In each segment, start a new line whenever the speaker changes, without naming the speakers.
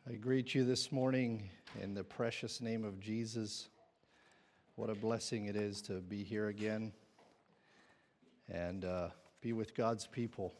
I greet you this morning in the precious name of Jesus. What a blessing it is to be here again and be with God's people.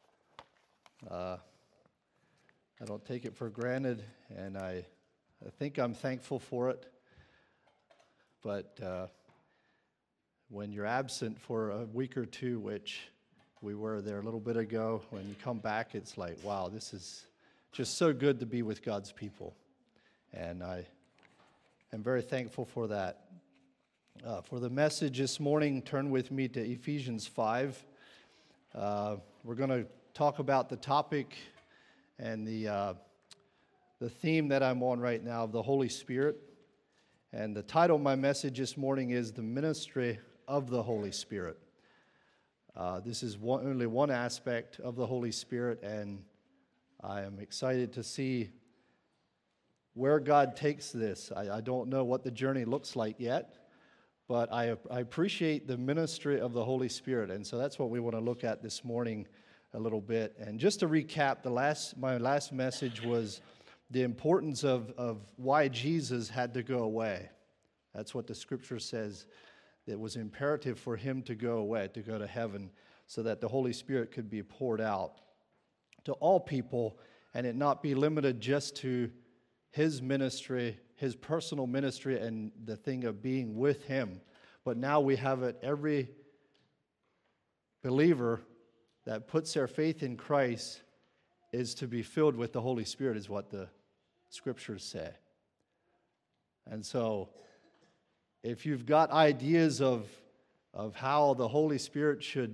I don't take it for granted, and I think I'm thankful for it. But when you're absent for a week or two, which we were there a little bit ago, when you come back, it's like, wow, this is just so good to be with God's people. And I am very thankful for that. For the message this morning, turn with me to Ephesians 5. We're going to talk about the topic and the theme that I'm on right now of the Holy Spirit. And the title of my message this morning is The Ministry of the Holy Spirit. This is only one aspect of the Holy Spirit, and I am excited to see where God takes this. I don't know what the journey looks like yet, but I appreciate the ministry of the Holy Spirit, and so that's what we want to look at this morning a little bit. And just to recap, my last message was the importance of why Jesus had to go away. That's what the Scripture says. It was imperative for him to go away, to go to heaven, so that the Holy Spirit could be poured out to all people, and it not be limited just to his ministry, his personal ministry, and the thing of being with him. But now we have it, every believer that puts their faith in Christ is to be filled with the Holy Spirit, is what the Scriptures say. And so, if you've got ideas of how the Holy Spirit should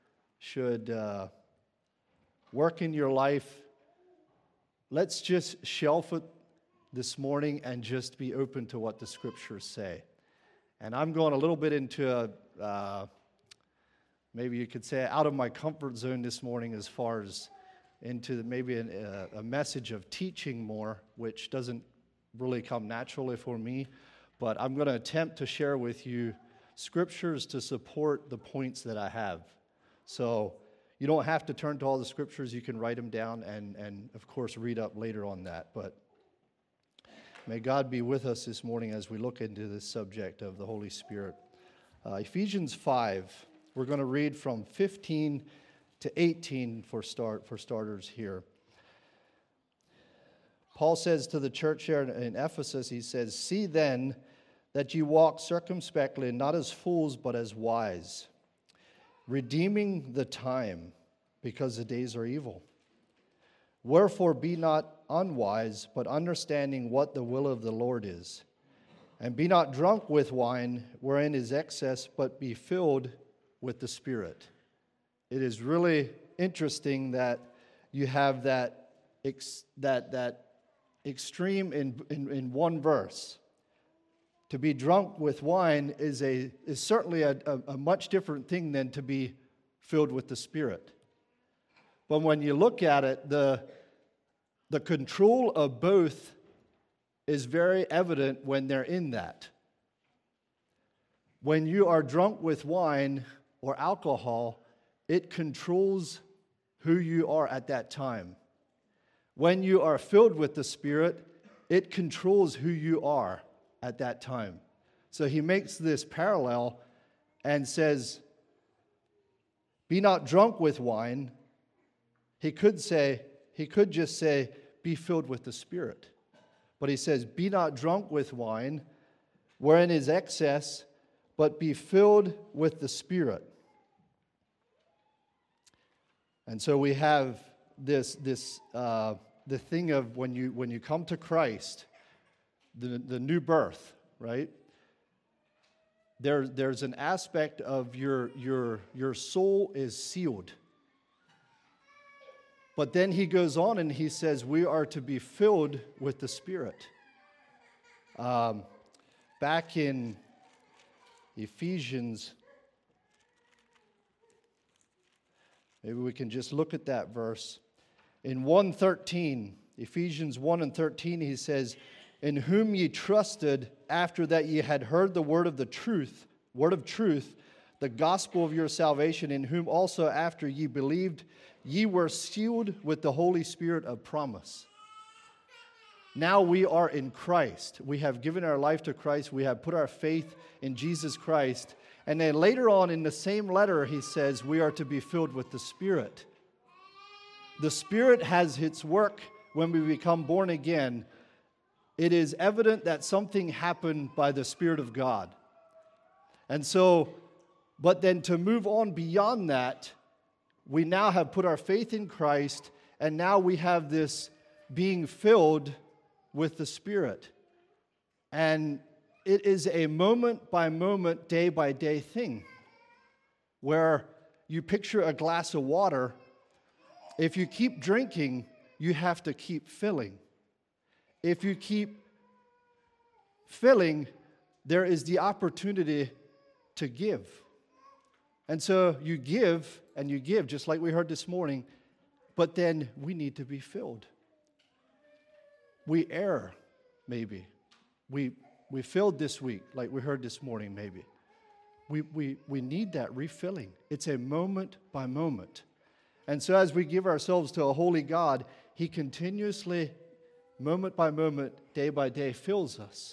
work in your life, let's just shelf it this morning and just be open to what the Scriptures say. And I'm going a little bit into maybe you could say out of my comfort zone this morning, as far as into maybe a message of teaching more, which doesn't really come naturally for me. But I'm going to attempt to share with you Scriptures to support the points that I have. So you don't have to turn to all the Scriptures. You can write them down and of course, read up later on that. But may God be with us this morning as we look into this subject of the Holy Spirit. Ephesians 5, we're going to read from 15 to 18 for starters here. Paul says to the church here in Ephesus, he says, "See then that ye walk circumspectly, not as fools, but as wise, redeeming the time, because the days are evil. Wherefore be not unwise, but understanding what the will of the Lord is. And be not drunk with wine, wherein is excess, but be filled with the Spirit." It is really interesting that you have that extreme in one verse. To be drunk with wine is certainly a much different thing than to be filled with the Spirit. But when you look at it, the control of both is very evident when they're in that. When you are drunk with wine or alcohol, it controls who you are at that time. When you are filled with the Spirit, it controls who you are at that time. So he makes this parallel and says, be not drunk with wine. He could just say, be filled with the Spirit. But he says, be not drunk with wine, wherein is excess, but be filled with the Spirit. And so we have the thing of when you come to Christ, the new birth, right? There's an aspect of your soul is sealed. But then he goes on and he says we are to be filled with the Spirit. Back in Ephesians, maybe we can just look at that verse. In 1:13, Ephesians 1 and 13, he says, "In whom ye trusted after that ye had heard the word of truth, the gospel of your salvation, in whom also after ye believed, ye were sealed with the Holy Spirit of promise." Now we are in Christ. We have given our life to Christ. We have put our faith in Jesus Christ. And then later on in the same letter, he says we are to be filled with the Spirit. The Spirit has its work when we become born again. It is evident that something happened by the Spirit of God. And so, but then to move on beyond that, we now have put our faith in Christ, and now we have this being filled with the Spirit. And it is a moment by moment, day by day thing, where you picture a glass of water. If you keep drinking, you have to keep filling. If you keep filling, there is the opportunity to give. And so you give, just like we heard this morning, but then we need to be filled. We err, maybe. We failed this week, like we heard this morning, maybe. We need that refilling. It's a moment by moment. And so as we give ourselves to a holy God, He continuously, moment by moment, day by day, fills us.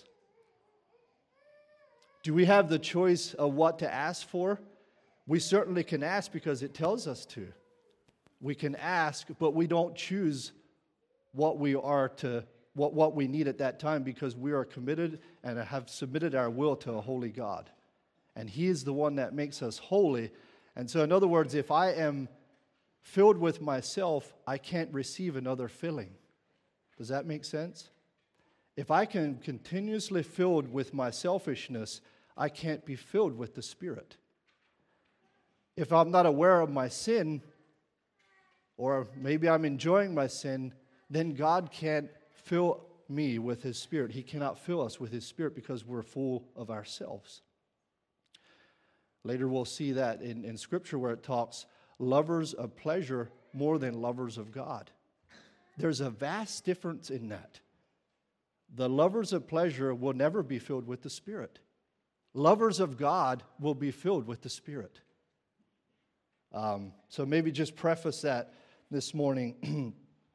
Do we have the choice of what to ask for? We certainly can ask because it tells us to. We can ask, but we don't choose what we are to, what we need at that time, because we are committed and have submitted our will to a holy God. And He is the one that makes us holy. And so in other words, if I am filled with myself, I can't receive another filling. Does that make sense? If I can continuously filled with my selfishness, I can't be filled with the Spirit. If I'm not aware of my sin, or maybe I'm enjoying my sin, then God can't fill me with His Spirit. He cannot fill us with His Spirit because we're full of ourselves. Later we'll see that in Scripture where it talks lovers of pleasure more than lovers of God. There's a vast difference in that. The lovers of pleasure will never be filled with the Spirit. Lovers of God will be filled with the Spirit. So maybe just preface that this morning.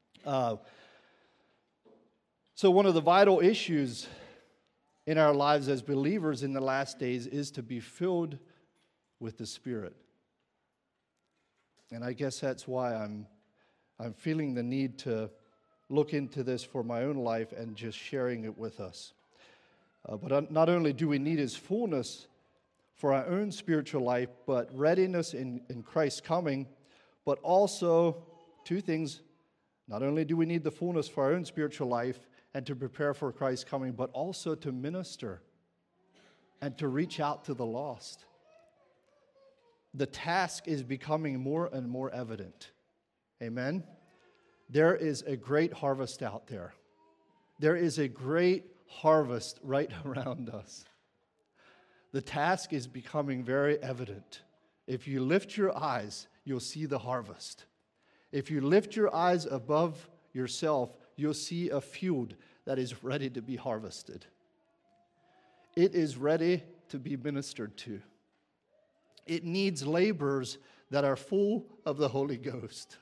So one of the vital issues in our lives as believers in the last days is to be filled with the Spirit. And I guess that's why I'm feeling the need to look into this for my own life and just sharing it with us. But not only do we need His fullness for our own spiritual life, but readiness in Christ's coming, but also two things. Not only do we need the fullness for our own spiritual life and to prepare for Christ's coming, but also to minister and to reach out to the lost. The task is becoming more and more evident. Amen? There is a great harvest out there. There is a great harvest right around us. The task is becoming very evident. If you lift your eyes, you'll see the harvest. If you lift your eyes above yourself, you'll see a field that is ready to be harvested. It is ready to be ministered to. It needs laborers that are full of the Holy Ghost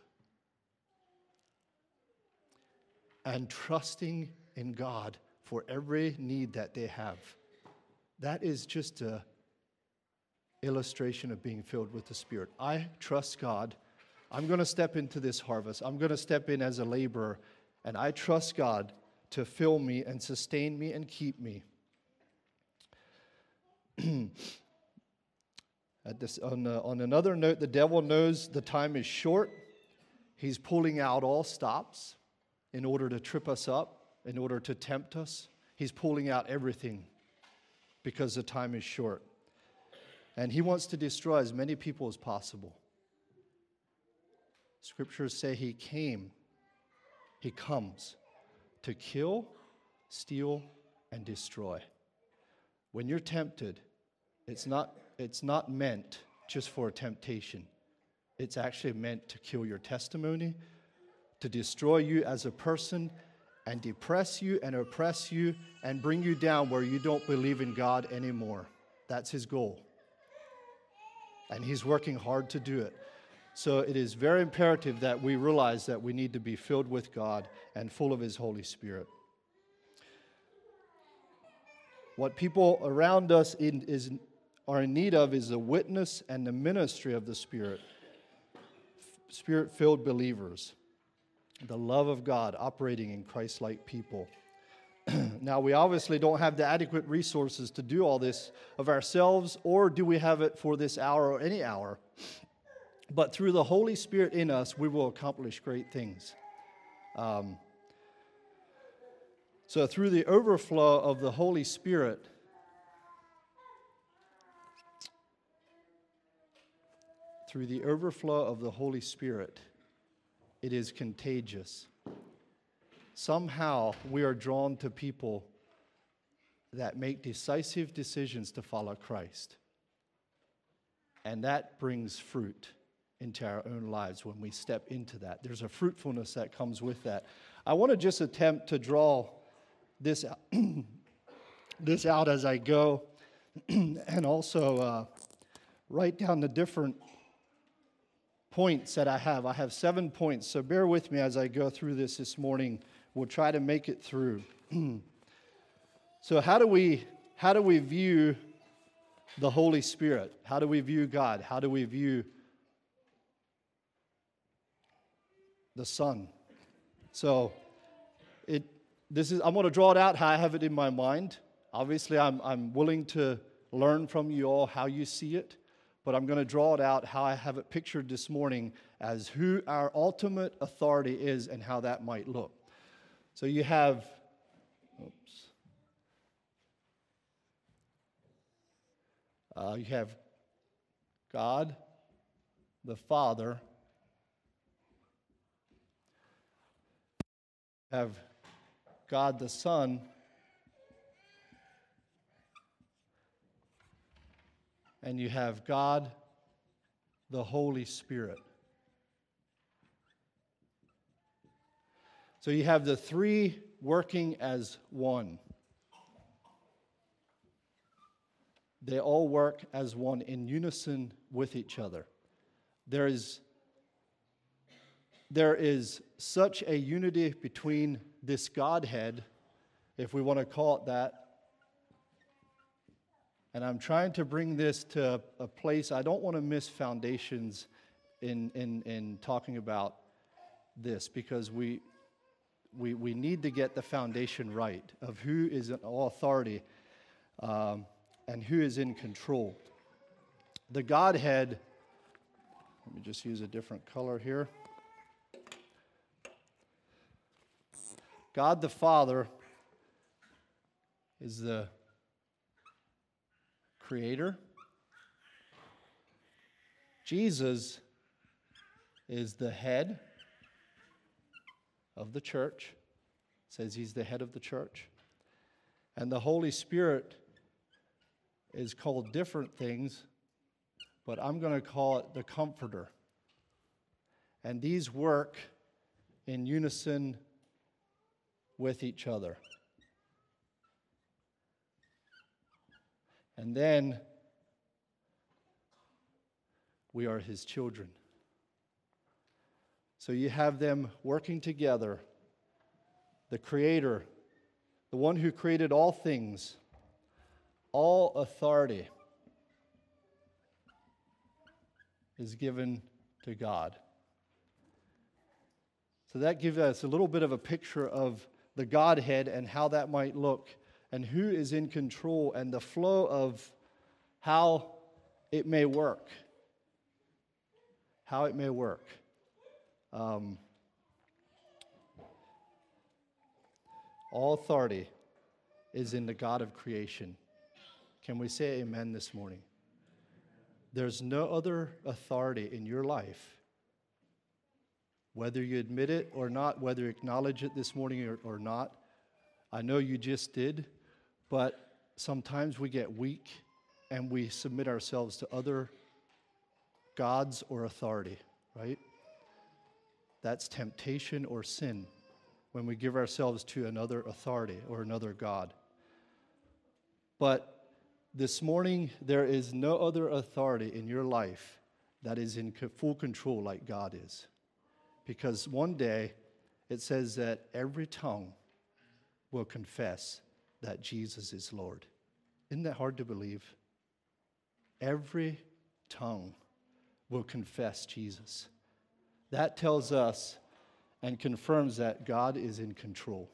and trusting in God for every need that they have. That is just an illustration of being filled with the Spirit. I trust God. I'm going to step into this harvest. I'm going to step in as a laborer, and I trust God to fill me and sustain me and keep me. On another note, the devil knows the time is short. He's pulling out all stops in order to trip us up, in order to tempt us. He's pulling out everything because the time is short. And he wants to destroy as many people as possible. Scriptures say he comes to kill, steal, and destroy. When you're tempted, it's not meant just for a temptation. It's actually meant to kill your testimony, to destroy you as a person, and depress you and oppress you and bring you down where you don't believe in God anymore. That's his goal. And he's working hard to do it. So it is very imperative that we realize that we need to be filled with God and full of his Holy Spirit. What people around us are in need of is the witness and the ministry of the Spirit. Spirit-filled believers. The love of God operating in Christ-like people. Now, we obviously don't have the adequate resources to do all this of ourselves, or do we have it for this hour or any hour? But through the Holy Spirit in us, we will accomplish great things. So through the overflow of the Holy Spirit, it is contagious. Somehow we are drawn to people that make decisive decisions to follow Christ. And that brings fruit into our own lives when we step into that. There's a fruitfulness that comes with that. I want to just attempt to draw this out as I go, and also write down the different points that I have. I have 7 points, so bear with me as I go through this morning. We'll try to make it through. So how do we view the Holy Spirit? How do we view God? How do we view the Son? So I'm going to draw it out how I have it in my mind. Obviously, I'm willing to learn from you all how you see it, but I'm going to draw it out how I have it pictured this morning as who our ultimate authority is and how that might look. So you have, you have God the Father, have God the Son, and you have God the Holy Spirit. So you have the three working as one. They all work as one in unison with each other. There is such a unity between this Godhead, if we want to call it that. And I'm trying to bring this to a place, I don't want to miss foundations in talking about this, because we need to get the foundation right of who is in all authority and who is in control. The Godhead, let me just use a different color here. God the Father is the Creator. Jesus is the head of the church. It says he's the head of the church. And the Holy Spirit is called different things, but I'm going to call it the Comforter. And these work in unison with each other. And then we are his children. So you have them working together. The Creator, the one who created all things, all authority is given to God. So that gives us a little bit of a picture of the Godhead and how that might look, and who is in control, and the flow of how it may work. How it may work. All authority is in the God of creation. Can we say amen this morning? There's no other authority in your life, whether you admit it or not, whether you acknowledge it this morning or not. I know you just did, but sometimes we get weak and we submit ourselves to other gods or authority, right? That's temptation or sin when we give ourselves to another authority or another god. But this morning, there is no other authority in your life that is in full control like God is. Because one day, it says that every tongue will confess that Jesus is Lord. Isn't that hard to believe? Every tongue will confess Jesus. That tells us and confirms that God is in control.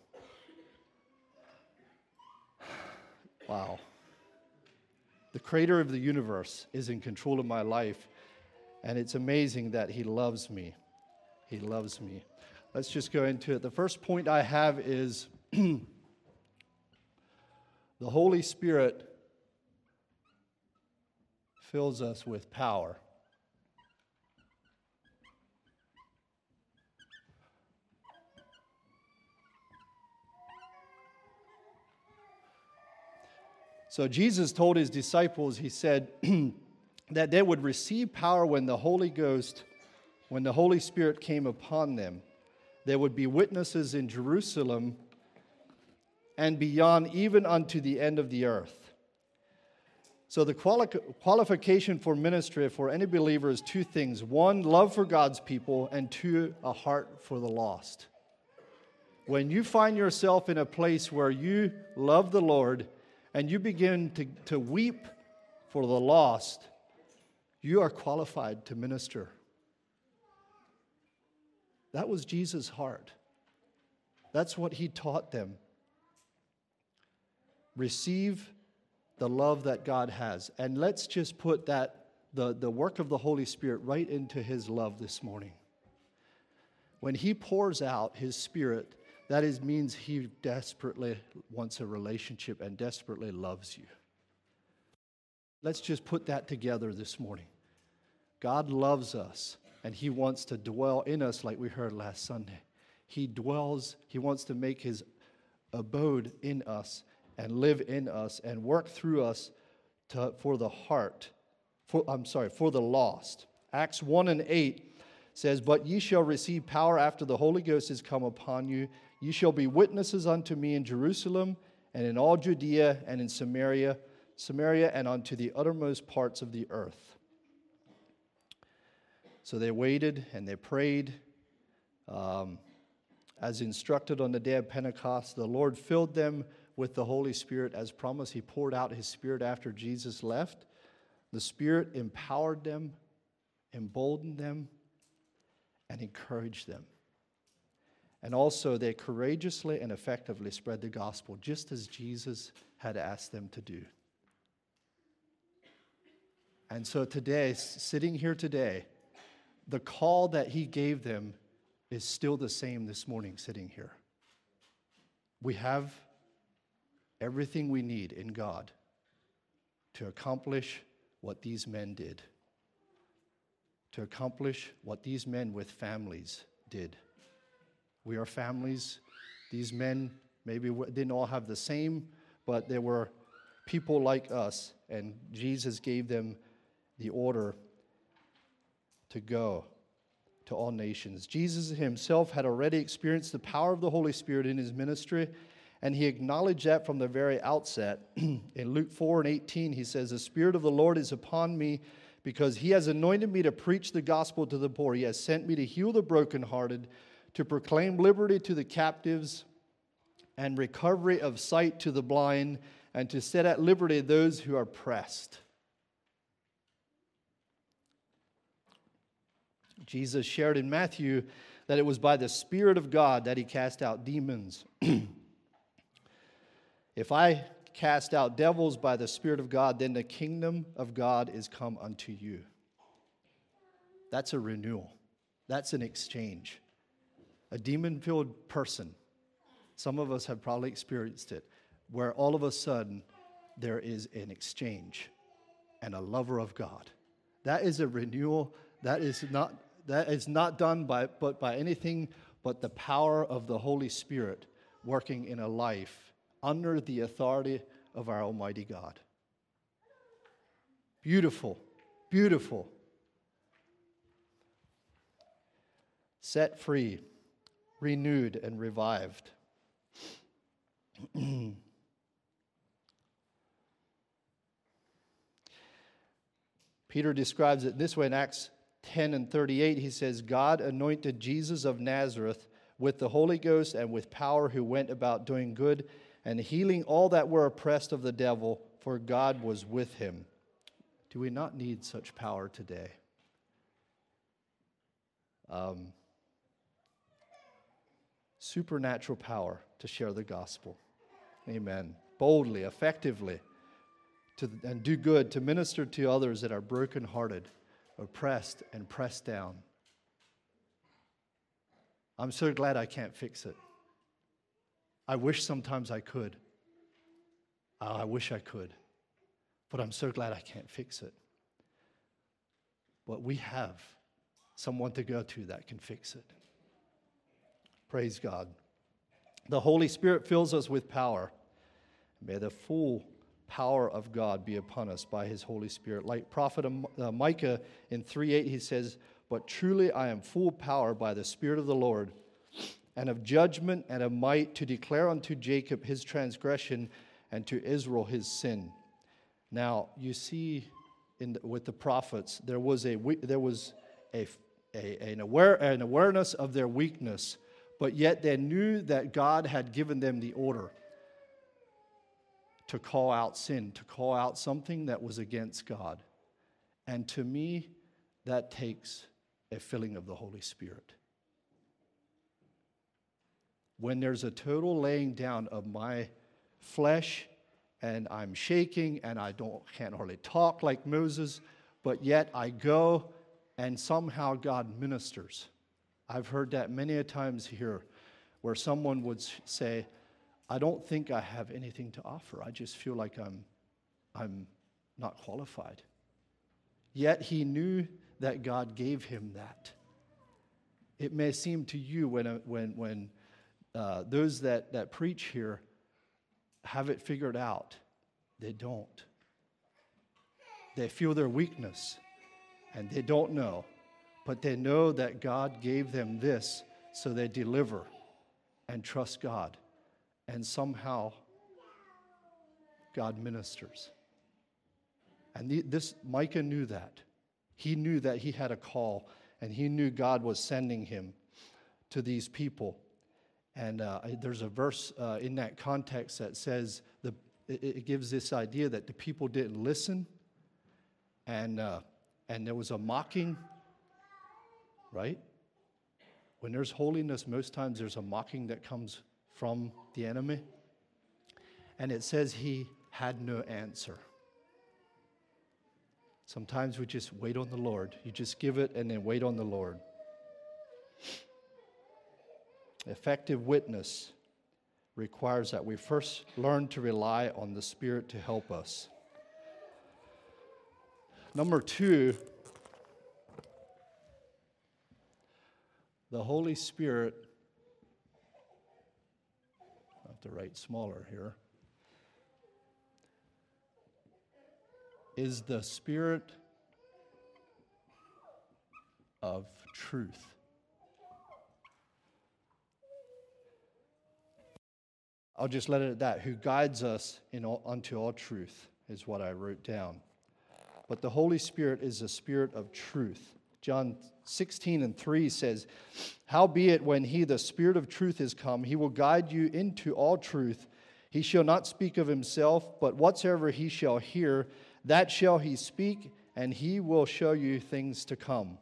Wow. The creator of the universe is in control of my life, and it's amazing that he loves me. He loves me. Let's just go into it. The first point I have is the Holy Spirit fills us with power. So Jesus told his disciples, he said, that they would receive power when the Holy Spirit came upon them. They would be witnesses in Jerusalem and beyond, even unto the end of the earth. So the qualification for ministry for any believer is two things. One, love for God's people, and two, a heart for the lost. When you find yourself in a place where you love the Lord and you begin to weep for the lost, you are qualified to minister. That was Jesus' heart. That's what he taught them. Receive the love that God has. And let's just put that, the work of the Holy Spirit right into his love this morning. When he pours out his Spirit, means he desperately wants a relationship and desperately loves you. Let's just put that together this morning. God loves us, and he wants to dwell in us like we heard last Sunday. He wants to make his abode in us and live in us and work through us for the lost. Acts 1:8 says, "But ye shall receive power after the Holy Ghost is come upon you. Ye shall be witnesses unto me in Jerusalem and in all Judea and in Samaria, and unto the uttermost parts of the earth." So they waited and they prayed. As instructed on the day of Pentecost, the Lord filled them with the Holy Spirit as promised. He poured out his Spirit after Jesus left. The Spirit empowered them, emboldened them, and encouraged them. And also, they courageously and effectively spread the gospel, just as Jesus had asked them to do. And so today, sitting here today, the call that he gave them is still the same this morning, sitting here. We have everything we need in God to accomplish what these men did, to accomplish what these men with families did. We are families. These men maybe didn't all have the same, but there were people like us, and Jesus gave them the order to go to all nations. Jesus himself had already experienced the power of the Holy Spirit in his ministry, and he acknowledged that from the very outset. In Luke 4:18, he says, "The Spirit of the Lord is upon me, because he has anointed me to preach the gospel to the poor. He has sent me to heal the brokenhearted, to proclaim liberty to the captives and recovery of sight to the blind, and to set at liberty those who are oppressed." Jesus shared in Matthew that it was by the Spirit of God that he cast out demons. If I cast out devils by the Spirit of God, then the kingdom of God is come unto you. That's a renewal. That's an exchange. A demon-filled person, some of us have probably experienced it, where all of a sudden there is an exchange and a lover of God. That is a renewal. That is not done by anything but the power of the Holy Spirit working in a life under the authority of our Almighty God. Beautiful, beautiful. Set free, renewed, and revived. Peter describes it this way in Acts 10:38. He says, "God anointed Jesus of Nazareth with the Holy Ghost and with power, who went about doing good and healing all that were oppressed of the devil, for God was with him. Do we not need such power today? Supernatural power to share the gospel. Amen. Boldly, effectively, and do good, to minister to others that are brokenhearted, oppressed, and pressed down. I'm so glad I can't fix it. I wish sometimes I could. I wish I could. But I'm so glad I can't fix it. But we have someone to go to that can fix it. Praise God. The Holy Spirit fills us with power. May the full power of God be upon us by his Holy Spirit. Like prophet Micah in 3:8, he says, "But truly I am full power by the Spirit of the Lord, and of judgment and of might, to declare unto Jacob his transgression and to Israel his sin." Now, you see with the prophets, there was an awareness of their weakness, but yet they knew that God had given them the order to call out sin, to call out something that was against God. And to me, that takes a filling of the Holy Spirit. When there's a total laying down of my flesh, and I'm shaking, and I can't hardly talk like Moses, but yet I go, and somehow God ministers. I've heard that many a times here, where someone would say, "I don't think I have anything to offer. I just feel like I'm not qualified." Yet he knew that God gave him that. It may seem to you when those that preach here have it figured out. They don't. They feel their weakness, and they don't know. But they know that God gave them this, so they deliver and trust God. And somehow, God ministers. And this Micah knew that. He knew that he had a call, and he knew God was sending him to these people. And there's a verse in that context that says, it gives this idea that the people didn't listen, and there was a mocking, right? When there's holiness, most times there's a mocking that comes from the enemy. And it says he had no answer. Sometimes we just wait on the Lord. You just give it and then wait on the Lord. Effective witness requires that we first learn to rely on the Spirit to help us. Number 2, the Holy Spirit, I have to write smaller here, is the Spirit of truth. I'll just let it at that. Who guides us unto all truth is what I wrote down. But the Holy Spirit is the Spirit of truth. John 16:3 says, "Howbeit when he, the Spirit of truth, is come, he will guide you into all truth. He shall not speak of himself, but whatsoever he shall hear, that shall he speak, and he will show you things to come."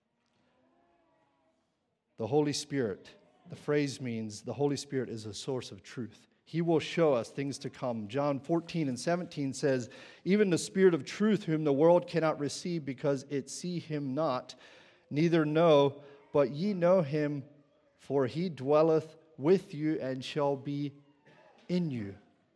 The Holy Spirit, the phrase means the Holy Spirit is a source of truth. He will show us things to come. John 14:17 says, "Even the Spirit of truth, whom the world cannot receive, because it see him not, neither know, but ye know him, for he dwelleth with you and shall be in you."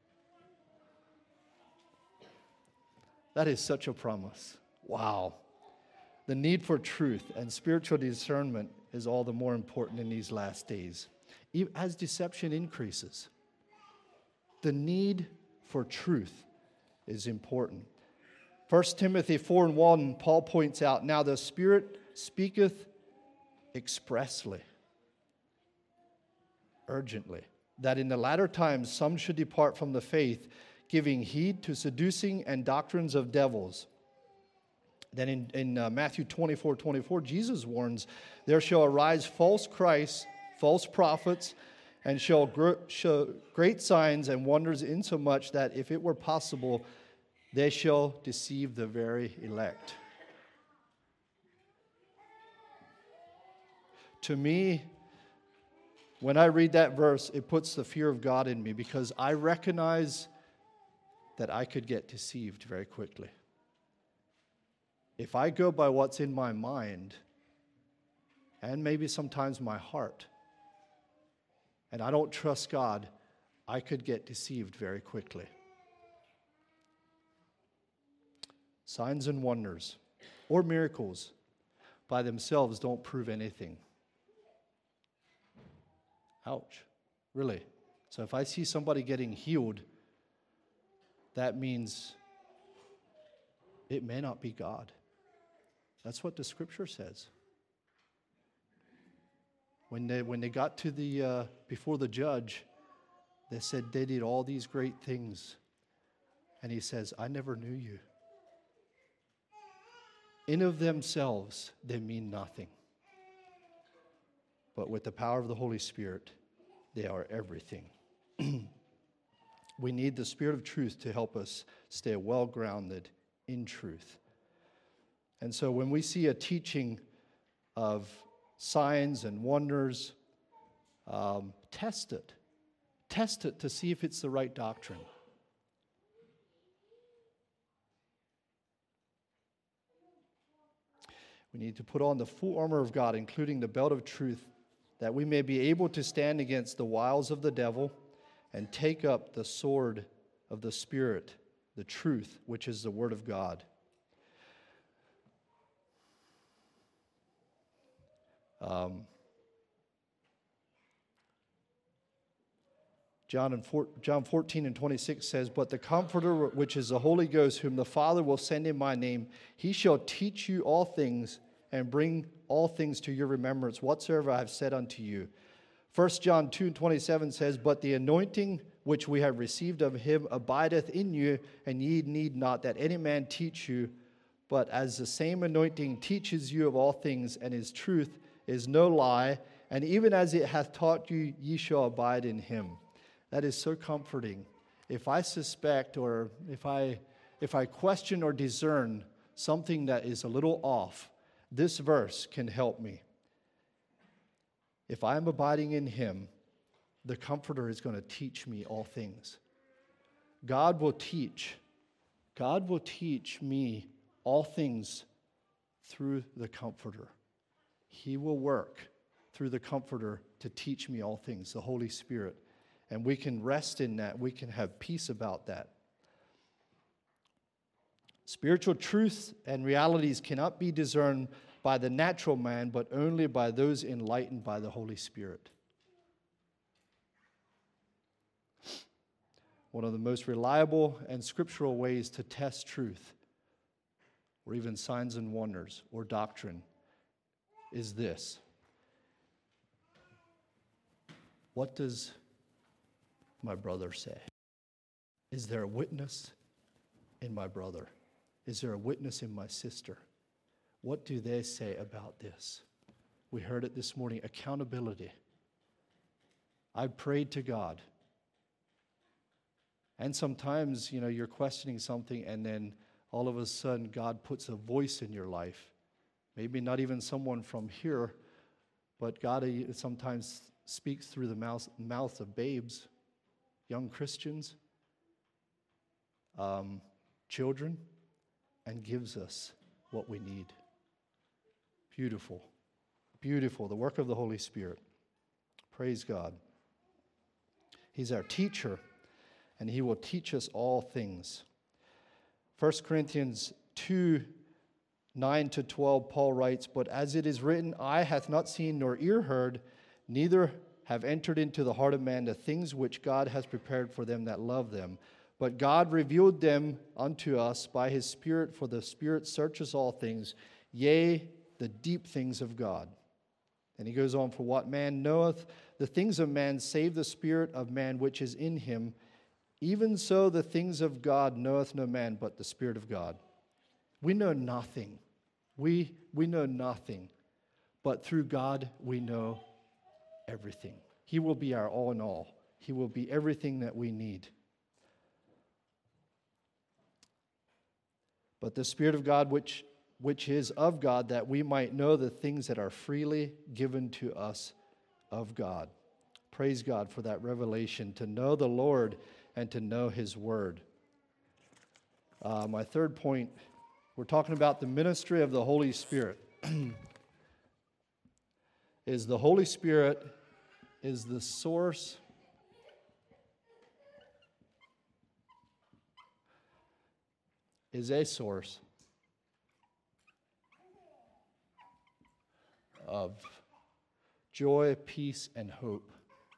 That is such a promise. Wow. The need for truth and spiritual discernment is all the more important in these last days. As deception increases, the need for truth is important. 1 Timothy 4:1, Paul points out, "Now the Spirit speaketh expressly," urgently, "that in the latter times some should depart from the faith, giving heed to seducing and doctrines of devils." Then in Matthew 24:24, Jesus warns, "There shall arise false Christs, false prophets, and shall show great signs and wonders, insomuch that if it were possible, they shall deceive the very elect. To me, when I read that verse, it puts the fear of God in me because I recognize that I could get deceived very quickly. If I go by what's in my mind, and maybe sometimes my heart, and I don't trust God, I could get deceived very quickly. Signs and wonders or miracles by themselves don't prove anything. Ouch. Really? So if I see somebody getting healed, that means it may not be God. That's what the scripture says. When they got to the before the judge, they said they did all these great things. And he says, I never knew you. In of themselves, they mean nothing. But with the power of the Holy Spirit, they are everything. We need the Spirit of truth to help us stay well-grounded in truth. And so when we see a teaching of signs and wonders, test it. Test it to see if it's the right doctrine. We need to put on the full armor of God, including the belt of truth, that we may be able to stand against the wiles of the devil and take up the sword of the Spirit, the truth, which is the Word of God. John 14:26 says, But the Comforter, which is the Holy Ghost, whom the Father will send in my name, he shall teach you all things and bring all things to your remembrance, whatsoever I have said unto you. 1 John 2:27 says, But the anointing which we have received of him abideth in you, and ye need not that any man teach you, but as the same anointing teaches you of all things, and his truth is no lie, and even as it hath taught you, ye shall abide in him. That is so comforting. If I suspect or if I question or discern something that is a little off, this verse can help me. If I am abiding in him, the Comforter is going to teach me all things. God will teach me all things through the Comforter. He will work through the Comforter to teach me all things, the Holy Spirit. And we can rest in that. We can have peace about that. Spiritual truths and realities cannot be discerned by the natural man, but only by those enlightened by the Holy Spirit. One of the most reliable and scriptural ways to test truth, or even signs and wonders, or doctrine, is this. What does my brother say? Is there a witness in my brother? Is there a witness in my sister? What do they say about this? We heard it this morning, accountability. I prayed to God. And sometimes, you're questioning something and then all of a sudden God puts a voice in your life. Maybe not even someone from here, but God sometimes speaks through the mouth of babes, young Christians, children, and gives us what we need. Beautiful. Beautiful. The work of the Holy Spirit. Praise God. He's our teacher, and he will teach us all things. 1 Corinthians 2:9-12, Paul writes, But as it is written, eye hath not seen nor ear heard, neither have entered into the heart of man the things which God has prepared for them that love them. But God revealed them unto us by his Spirit, for the Spirit searches all things, yea, the deep things of God. And he goes on, For what man knoweth the things of man, save the spirit of man which is in him? Even so the things of God knoweth no man, but the Spirit of God. We know nothing. We know nothing. But through God we know everything. He will be our all in all. He will be everything that we need. but the Spirit of God which is of God, that we might know the things that are freely given to us of God. Praise God for that revelation, to know the Lord and to know His Word. My third point, we're talking about the ministry of the Holy Spirit. Is the Holy Spirit is the source is a source of joy, peace, and hope.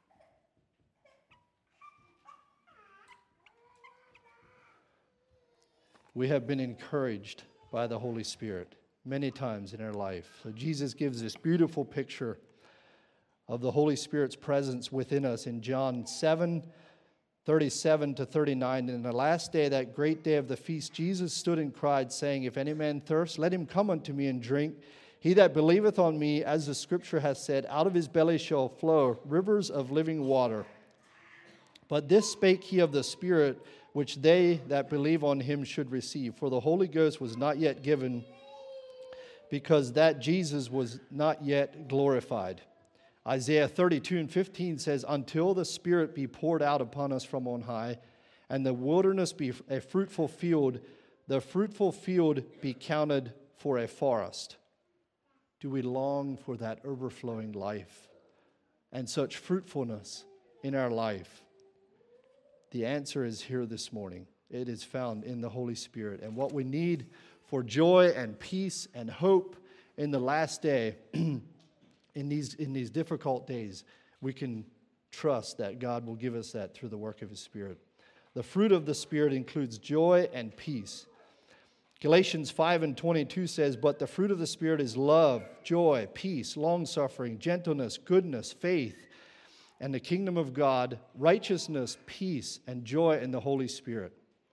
We have been encouraged by the Holy Spirit many times in our life. So Jesus gives this beautiful picture of the Holy Spirit's presence within us in John 7:37 to 39. In the last day, that great day of the feast, Jesus stood and cried, saying, If any man thirst, let him come unto me and drink. He that believeth on me, as the Scripture hath said, out of his belly shall flow rivers of living water. But this spake he of the Spirit, which they that believe on him should receive. For the Holy Ghost was not yet given, because that Jesus was not yet glorified. Isaiah 32:15 says, Until the Spirit be poured out upon us from on high, and the wilderness be a fruitful field, the fruitful field be counted for a forest. Do we long for that overflowing life and such fruitfulness in our life? The answer is here this morning. It is found in the Holy Spirit. And what we need for joy and peace and hope in the last day, in these difficult days, we can trust that God will give us that through the work of His Spirit. The fruit of the Spirit includes joy and peace. Galatians 5:22 says, But the fruit of the Spirit is love, joy, peace, long-suffering, gentleness, goodness, faith, and the kingdom of God, righteousness, peace, and joy in the Holy Spirit.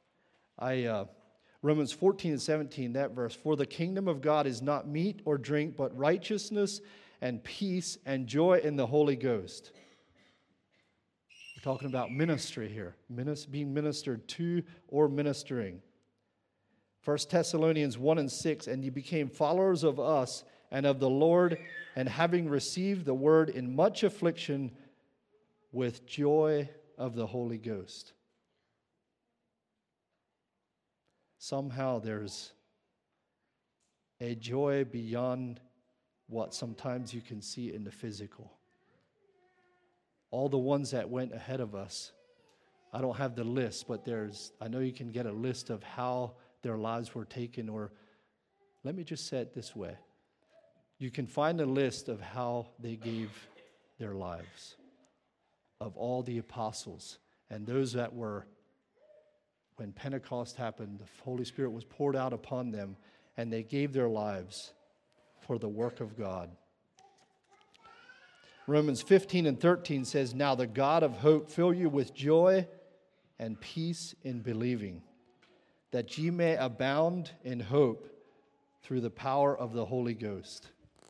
Romans 14:17, that verse, For the kingdom of God is not meat or drink, but righteousness and peace and joy in the Holy Ghost. We're talking about ministry here, being ministered to or ministering. 1 Thessalonians 1:6, And ye became followers of us and of the Lord, and having received the word in much affliction, with joy of the Holy Ghost. Somehow there's a joy beyond what sometimes you can see in the physical. All the ones that went ahead of us, I don't have the list, but I know you can get a list of how their lives were taken, or let me just say it this way. You can find a list of how they gave their lives, of all the apostles and those that were, when Pentecost happened, the Holy Spirit was poured out upon them, and they gave their lives for the work of God. Romans 15:13 says, Now the God of hope fill you with joy and peace in believing, that ye may abound in hope through the power of the Holy Ghost.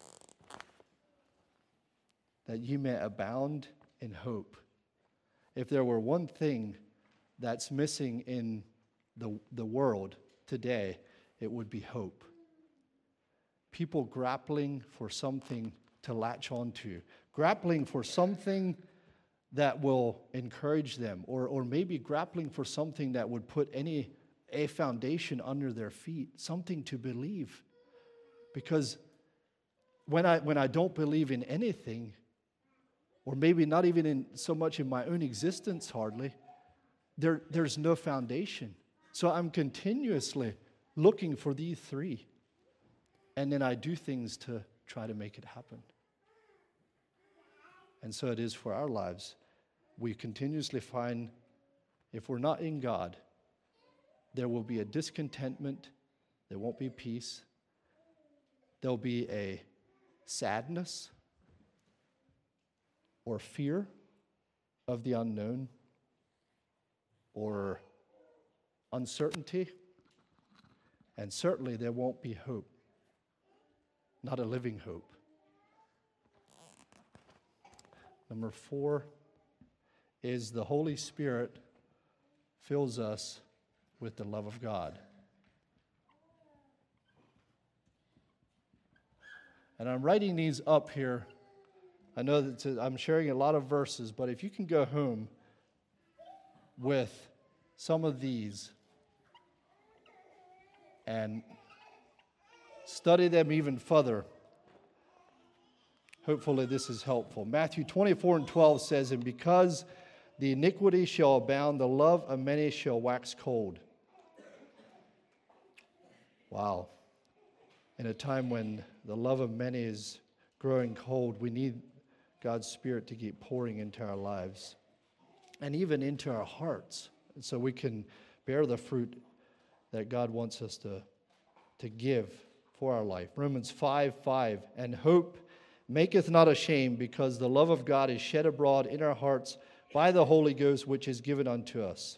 That ye may abound in hope. If there were one thing that's missing in the world today, it would be hope. People grappling for something to latch onto, grappling for something that will encourage them, or maybe grappling for something that would put a foundation under their feet, something to believe. Because when I don't believe in anything, or maybe not even in so much in my own existence hardly, there's no foundation. So I'm continuously looking for these three. And then I do things to try to make it happen. And so it is for our lives. We continuously find, if we're not in God, there will be a discontentment, there won't be peace, there'll be a sadness or fear of the unknown, or uncertainty, and certainly there won't be hope, not a living hope. Number 4 is the Holy Spirit fills us with the love of God. And I'm writing these up here. I know that I'm sharing a lot of verses, but if you can go home with some of these and study them even further, hopefully this is helpful. Matthew 24:12 says, "And because the iniquity shall abound, the love of many shall wax cold." Wow. In a time when the love of many is growing cold, we need God's Spirit to keep pouring into our lives and even into our hearts, so we can bear the fruit that God wants us to give for our life. Romans 5:5, "And hope maketh not ashamed, because the love of God is shed abroad in our hearts by the Holy Ghost, which is given unto us."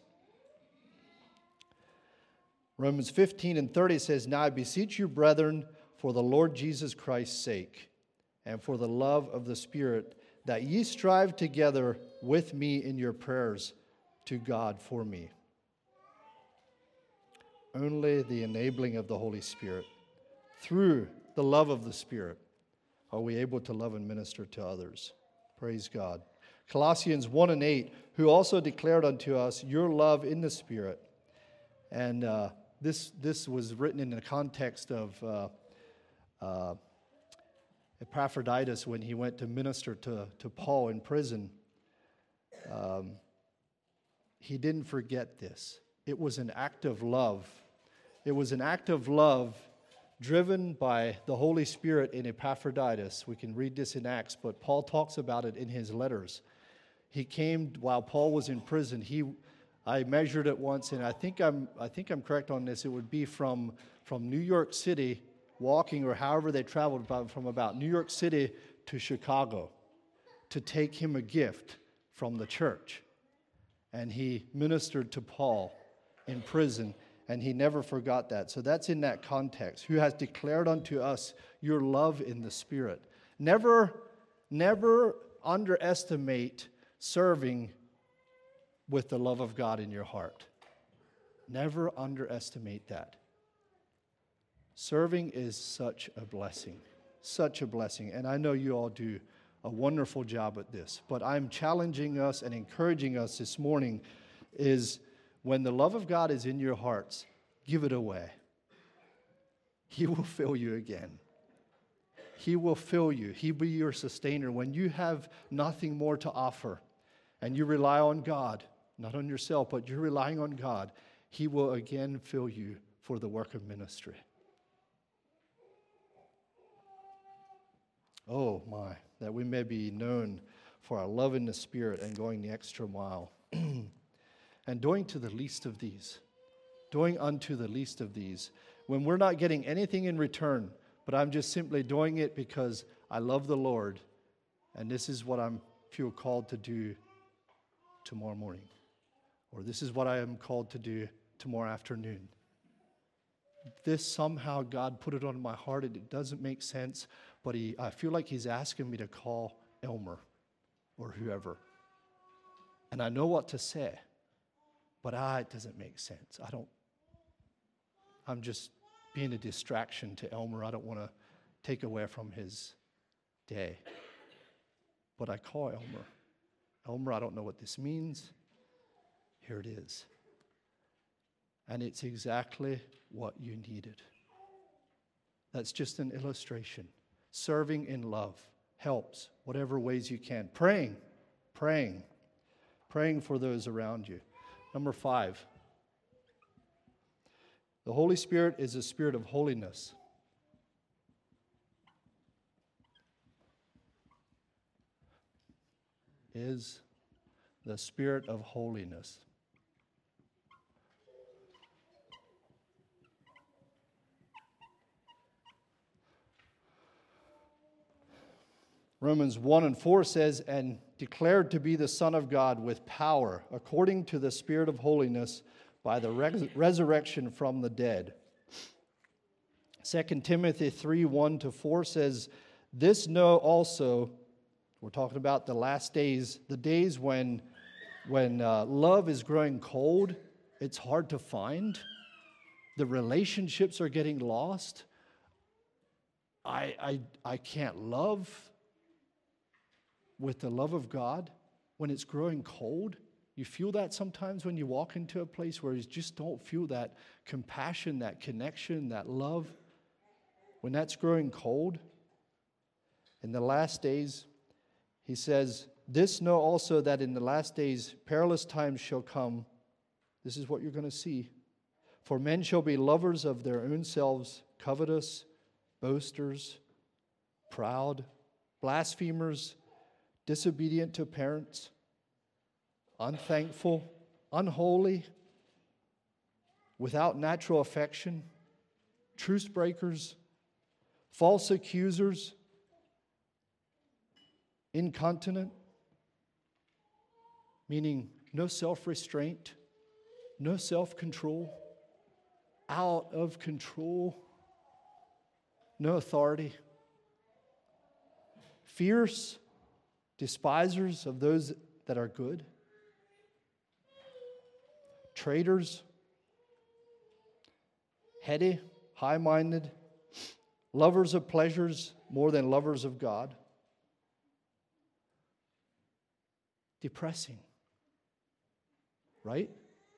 Romans 15:30 says, "Now I beseech you, brethren, for the Lord Jesus Christ's sake, and for the love of the Spirit, that ye strive together with me in your prayers to God for me." Only the enabling of the Holy Spirit, through the love of the Spirit, are we able to love and minister to others. Praise God. Colossians 1:8, "Who also declared unto us your love in the Spirit." And this was written in the context of Epaphroditus when he went to minister to Paul in prison. He didn't forget this. It was an act of love. It was an act of love driven by the Holy Spirit in Epaphroditus. We can read this in Acts, but Paul talks about it in his letters. He came while Paul was in prison. I measured it once, and I think I'm correct on this. It would be from New York City, walking, or however they traveled, from about New York City to Chicago, to take him a gift from the church. And he ministered to Paul in prison, and he never forgot that. So that's in that context. "Who has declared unto us your love in the Spirit." Never underestimate serving with the love of God in your heart. Never underestimate that. Serving is such a blessing, such a blessing. And I know you all do a wonderful job at this. But I'm challenging us and encouraging us this morning is, when the love of God is in your hearts, give it away. He will fill you again. He will fill you. He will be your sustainer. When you have nothing more to offer and you rely on God, not on yourself, but you're relying on God, He will again fill you for the work of ministry. Oh my, that we may be known for our love in the Spirit and going the extra mile. And doing to the least of these, doing unto the least of these, when we're not getting anything in return, but I'm just simply doing it because I love the Lord, and this is what I feel called to do tomorrow morning, or this is what I am called to do tomorrow afternoon. This somehow God put it on my heart, and it doesn't make sense, but I feel like He's asking me to call Elmer or whoever. And I know what to say, but it doesn't make sense. I'm just being a distraction to Elmer. I don't want to take away from his day. But I call Elmer. Elmer, I don't know what this means. Here it is. And it's exactly what you needed. That's just an illustration. Serving in love helps, whatever ways you can. Praying for those around you. Number 5, the Holy Spirit is a spirit of holiness. Is the spirit of holiness. Romans 1:4 says, "And declared to be the Son of God with power, according to the Spirit of holiness, by the resurrection from the dead." 2 Timothy 3:1-4 says, "This know also," we're talking about the last days, the days when love is growing cold, it's hard to find, the relationships are getting lost. I can't love with the love of God when it's growing cold. You feel that sometimes when you walk into a place where you just don't feel that compassion, that connection, that love. When that's growing cold. In the last days, he says, this know also that in the last days perilous times shall come. This is what you're going to see. For men shall be lovers of their own selves, covetous, boasters, proud, blasphemers, disobedient to parents, unthankful, unholy, without natural affection, truce breakers, false accusers, incontinent, meaning no self-restraint, no self-control, out of control, no authority, fierce, despisers of those that are good, traitors, heady, high-minded, lovers of pleasures more than lovers of God. Depressing, right?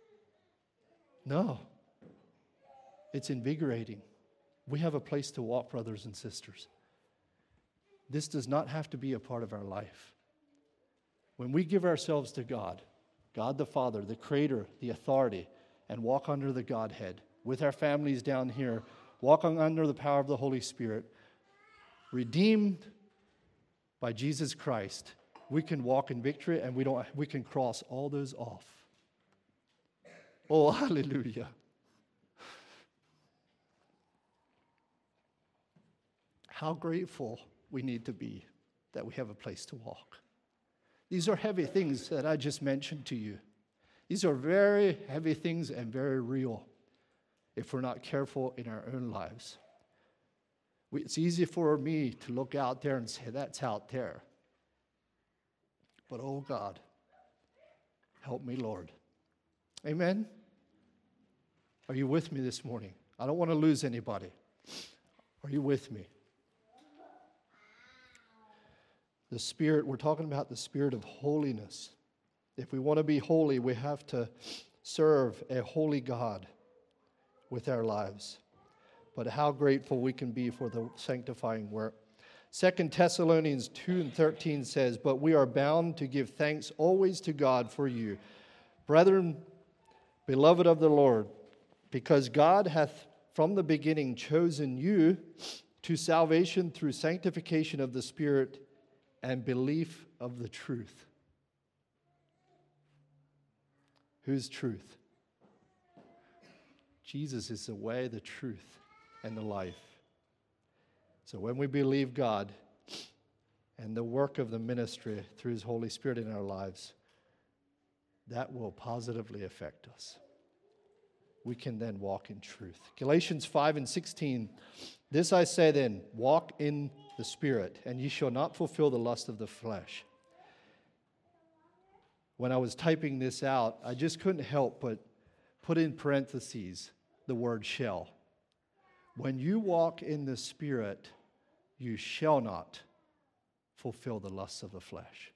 No. It's invigorating. We have a place to walk, brothers and sisters. This does not have to be a part of our life. When we give ourselves to God, God the Father, the Creator, the authority, and walk under the Godhead, with our families down here, walking under the power of the Holy Spirit, redeemed by Jesus Christ, we can walk in victory and we can cross all those off. Oh, hallelujah. How grateful we need to be that we have a place to walk. These are heavy things that I just mentioned to you. These are very heavy things and very real if we're not careful in our own lives. It's easy for me to look out there and say, that's out there. But oh God, help me, Lord. Amen? Are you with me this morning? I don't want to lose anybody. Are you with me? The Spirit, we're talking about the Spirit of holiness. If we want to be holy, we have to serve a holy God with our lives. But how grateful we can be for the sanctifying work. 2 Thessalonians 2:13 says, but we are bound to give thanks always to God for you, brethren, beloved of the Lord, because God hath from the beginning chosen you to salvation through sanctification of the Spirit and belief of the truth. Whose truth? Jesus is the way, the truth, and the life. So when we believe God and the work of the ministry through His Holy Spirit in our lives, that will positively affect us. We can then walk in truth. Galatians 5:16, this I say then, walk in the Spirit, and ye shall not fulfill the lust of the flesh. When I was typing this out, I just couldn't help but put in parentheses the word shall. When you walk in the Spirit, you shall not fulfill the lusts of the flesh.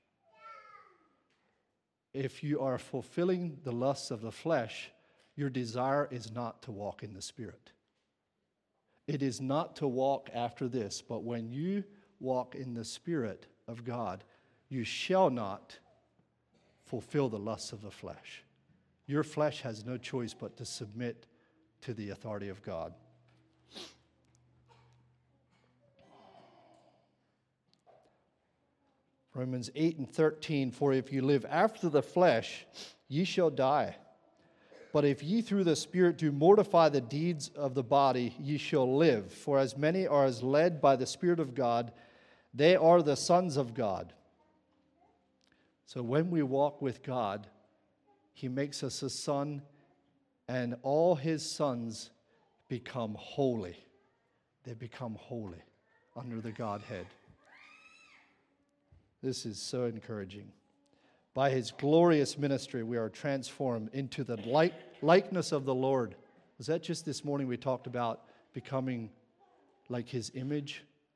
If you are fulfilling the lusts of the flesh, your desire is not to walk in the Spirit. It is not to walk after this, but when you walk in the Spirit of God, you shall not fulfill the lusts of the flesh. Your flesh has no choice but to submit to the authority of God. Romans 8:13, for if you live after the flesh, ye shall die. But if ye through the Spirit do mortify the deeds of the body, ye shall live. For as many are as led by the Spirit of God, they are the sons of God. So when we walk with God, He makes us a son, and all His sons become holy. They become holy under the Godhead. This is so encouraging. By His glorious ministry, we are transformed into the likeness of the Lord. Was that just this morning we talked about becoming like His image?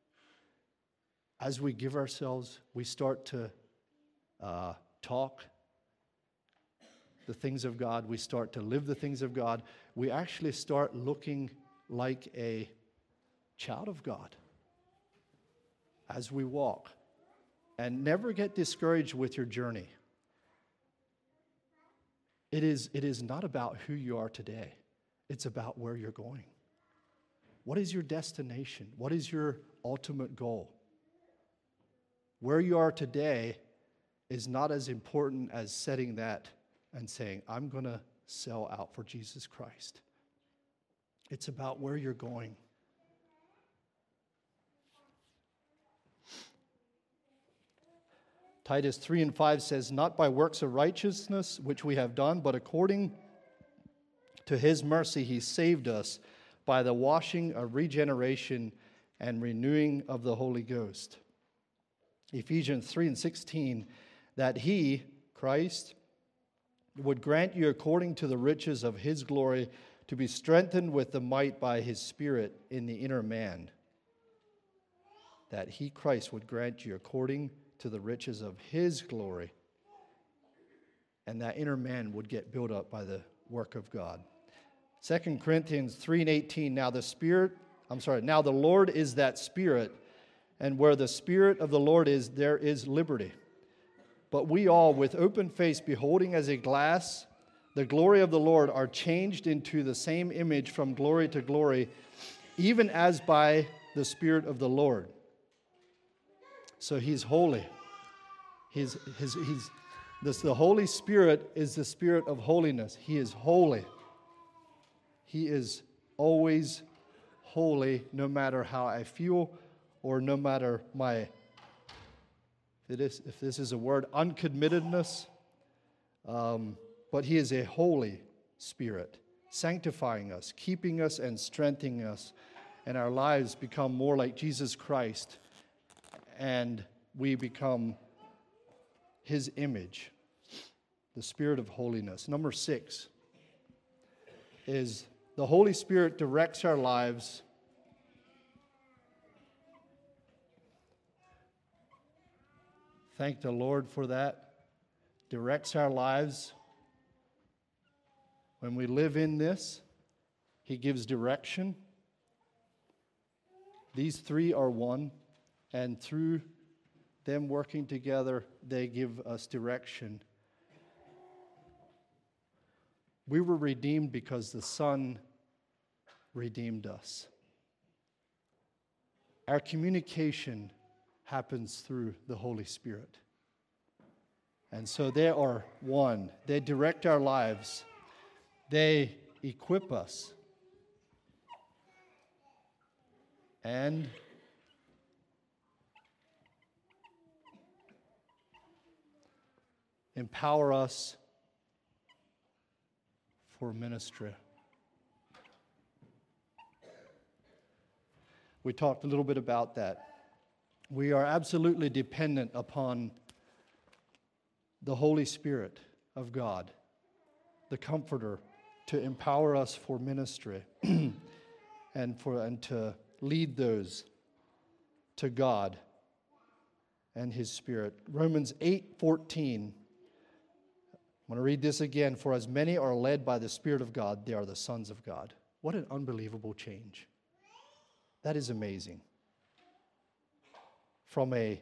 as we give ourselves, we start to talk the things of God. We start to live the things of God. We actually start looking like a child of God as we walk. And never get discouraged with your journey. It is not about who you are today. It's about where you're going. What is your destination? What is your ultimate goal? Where you are today is not as important as setting that and saying, I'm going to sell out for Jesus Christ. It's about where you're going. Titus 3:5 says, not by works of righteousness which we have done, but according to his mercy he saved us by the washing of regeneration and renewing of the Holy Ghost. Ephesians 3:16, that he, Christ, would grant you according to the riches of his glory to be strengthened with the might by his Spirit in the inner man. That he, Christ, would grant you according to the riches of his glory, and that inner man would get built up by the work of God. 2 Corinthians 3:18, now the Lord is that Spirit, and where the Spirit of the Lord is, there is liberty. But we all, with open face, beholding as a glass the glory of the Lord, are changed into the same image from glory to glory, even as by the Spirit of the Lord. So he's holy. The Holy Spirit is the Spirit of holiness. He is holy. He is always holy, no matter how I feel or no matter my, if this is a word, uncommittedness. But he is a holy Spirit, sanctifying us, keeping us and strengthening us, and our lives become more like Jesus Christ, and we become his image, the Spirit of holiness. Number 6 is the Holy Spirit directs our lives thank the Lord for that. Directs our lives. When we live in this, he gives direction. These three are one, and through them working together, they give us direction. We were redeemed because the Son redeemed us. Our communication happens through the Holy Spirit. And so they are one. They direct our lives. They equip us. And empower us for ministry. We talked a little bit about that. We are absolutely dependent upon the Holy Spirit of God, the Comforter, to empower us for ministry and to lead those to God and his Spirit. Romans 8:14. I'm going to read this again. For as many are led by the Spirit of God, they are the sons of God. What an unbelievable change. That is amazing. From a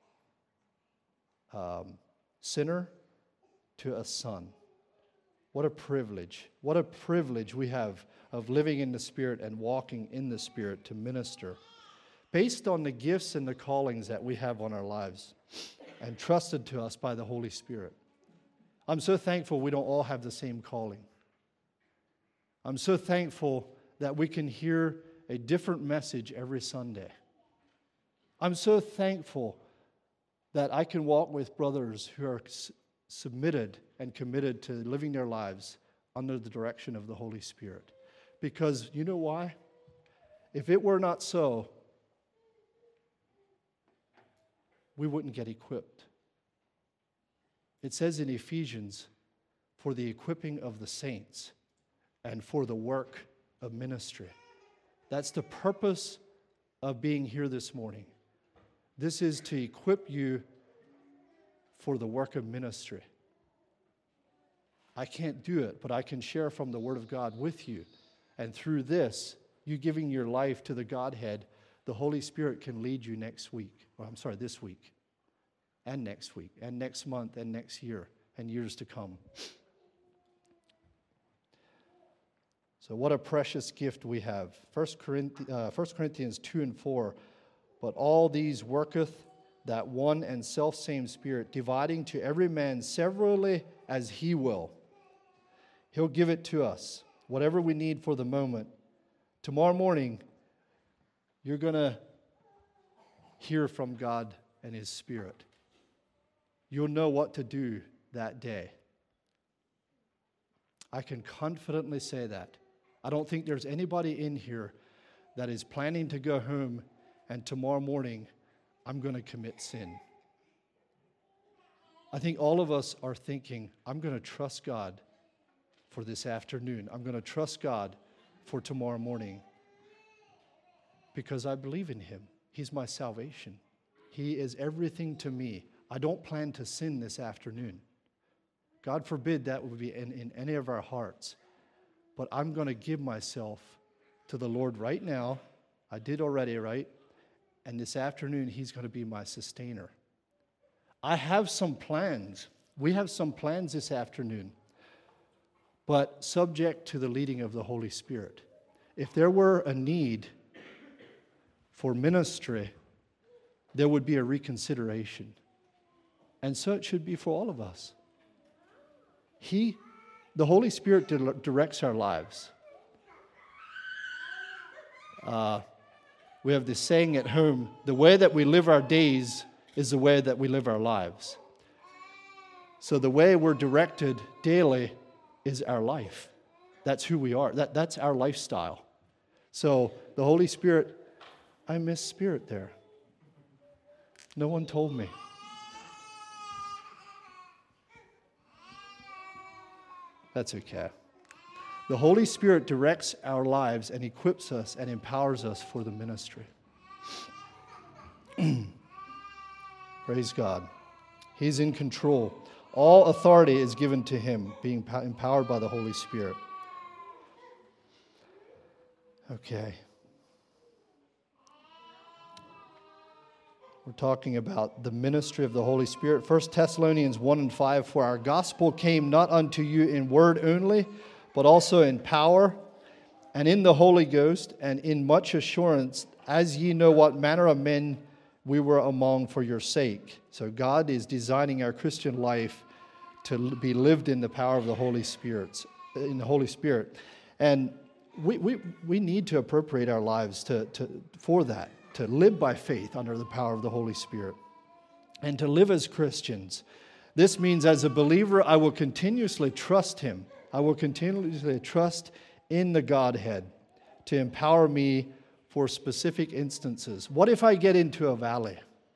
sinner to a son. What a privilege. What a privilege we have of living in the Spirit and walking in the Spirit to minister. Based on the gifts and the callings that we have on our lives and trusted to us by the Holy Spirit. I'm so thankful we don't all have the same calling. I'm so thankful that we can hear a different message every Sunday. I'm so thankful that I can walk with brothers who are submitted and committed to living their lives under the direction of the Holy Spirit. Because you know why? If it were not so, we wouldn't get equipped. It says in Ephesians, for the equipping of the saints and for the work of ministry. That's the purpose of being here this morning. This is to equip you for the work of ministry. I can't do it, but I can share from the Word of God with you. And through this, you giving your life to the Godhead, the Holy Spirit can lead you this week, and next week, and next month, and next year, and years to come. So what a precious gift we have. 1 Corinthians 2 and 4, but all these worketh that one and selfsame Spirit, dividing to every man severally as he will. He'll give it to us, whatever we need for the moment. Tomorrow morning, you're going to hear from God and His Spirit. You'll know what to do that day. I can confidently say that. I don't think there's anybody in here that is planning to go home and tomorrow morning, I'm going to commit sin. I think all of us are thinking, I'm going to trust God for this afternoon. I'm going to trust God for tomorrow morning because I believe in Him. He's my salvation. He is everything to me. I don't plan to sin this afternoon. God forbid that would be in any of our hearts. But I'm going to give myself to the Lord right now. I did already, right? And this afternoon, He's going to be my sustainer. I have some plans. We have some plans this afternoon, but subject to the leading of the Holy Spirit. If there were a need for ministry, there would be a reconsideration. And so it should be for all of us. The Holy Spirit directs our lives. We have this saying at home, the way that we live our days is the way that we live our lives. So the way we're directed daily is our life. That's who we are. That's our lifestyle. So the Holy Spirit, I miss Spirit there. No one told me. That's okay. The Holy Spirit directs our lives and equips us and empowers us for the ministry. Praise God. He's in control. All authority is given to Him, being empowered by the Holy Spirit. Okay. We're talking about the ministry of the Holy Spirit. 1 Thessalonians 1 and 5, for our gospel came not unto you in word only, but also in power, and in the Holy Ghost, and in much assurance, as ye know what manner of men we were among for your sake. So God is designing our Christian life to be lived in the power of the Holy Spirit, And we need to appropriate our lives for that, to live by faith under the power of the Holy Spirit, and to live as Christians. This means as a believer, I will continuously trust Him. I will continuously trust in the Godhead to empower me for specific instances. What if I get into a valley?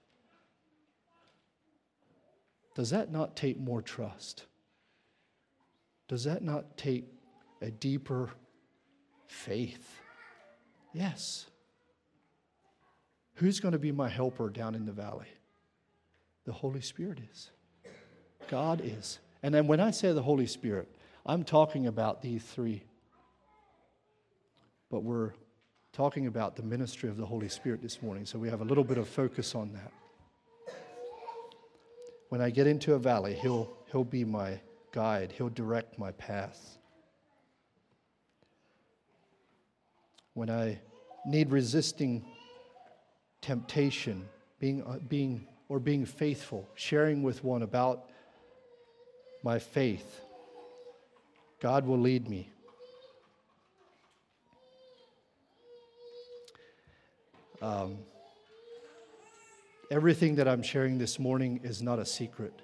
Does that not take more trust? Does that not take a deeper faith? Yes. Who's going to be my helper down in the valley? The Holy Spirit is. God is. And then when I say the Holy Spirit, I'm talking about these three. But we're talking about the ministry of the Holy Spirit this morning, so we have a little bit of focus on that. When I get into a valley, He'll be my guide. He'll direct my path. When I need resisting temptation, being faithful, sharing with one about my faith, God will lead me. Everything that I'm sharing this morning is not a secret.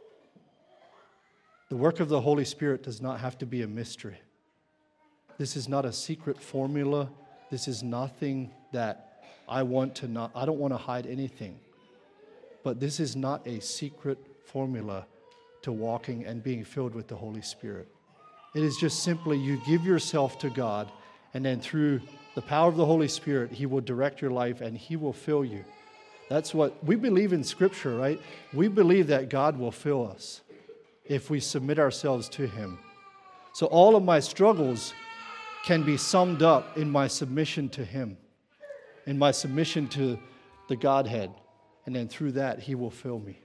The work of the Holy Spirit does not have to be a mystery. This is not a secret formula. This is nothing that I don't want to hide anything. But this is not a secret formula to walking and being filled with the Holy Spirit. It is just simply you give yourself to God, and then through the power of the Holy Spirit, He will direct your life and He will fill you. That's what we believe in Scripture, right? We believe that God will fill us if we submit ourselves to Him. So all of my struggles can be summed up in my submission to Him, in my submission to the Godhead. And then through that, He will fill me.